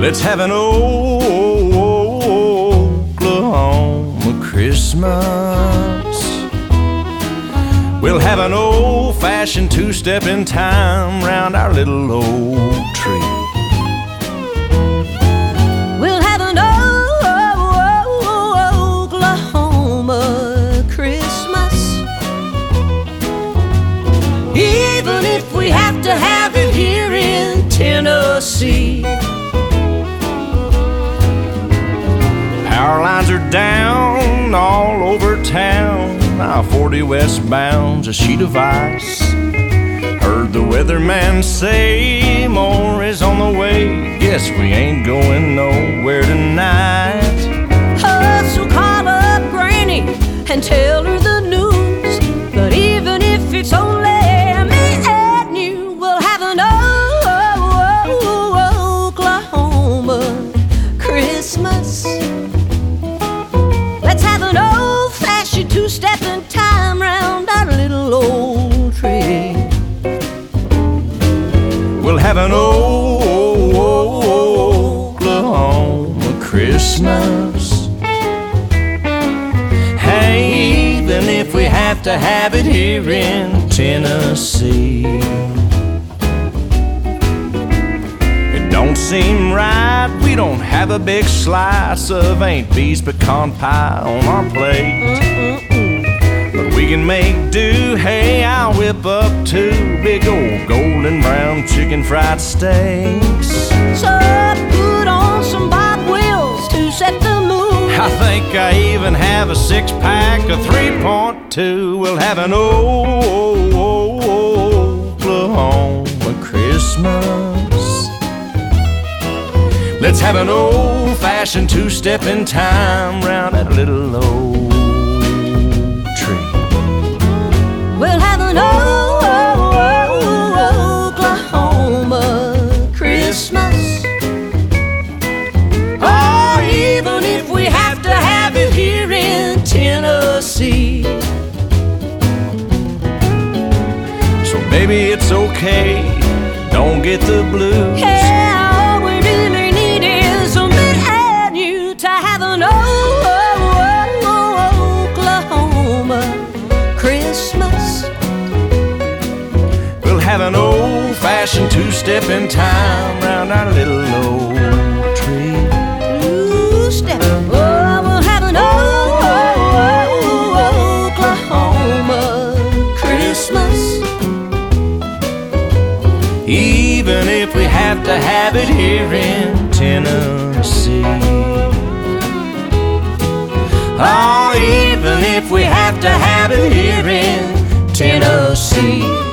Let's have an Oklahoma Christmas. We'll have an old-fashioned two-step in time round our little old tree. We'll have an Oklahoma Christmas, even if we have to have it here in Tennessee. Power lines are down all over town. I-40 westbound's a sheet of ice. Heard the weatherman say more is on the way. Guess we ain't going nowhere tonight. Oh, so call up Granny and tell her the news. But even if it's only me and you, we'll have an Oklahoma Christmas. Let's have an old-fashioned two-step in time round our little old tree. We'll have an Oklahoma Christmas. Hey, even if we have to have it here in Tennessee. It don't seem right we don't have a big slice of Aunt Bee's pecan pie on our plate. But we can make do. Hey, I'll whip up 2 big old golden brown chicken fried steaks. So put on some Bob Wills to set the mood. I think I even have a 6-pack of 3.2. We'll have an Oklahoma Christmas. Let's have an old-fashioned two-step in time round that little old tree. We'll have an Oklahoma Christmas. Or even if we have to have it here in Tennessee. So baby, it's okay, don't get the blues. Yeah, all we really need is me and you to have an Oklahoma Christmas. We'll have an old-fashioned two-step in time round our little old tree. Two-step. Oh, we'll have an Oklahoma Christmas. Even if we have to have it here in Tennessee. Oh, even if we have to have it here in Tennessee.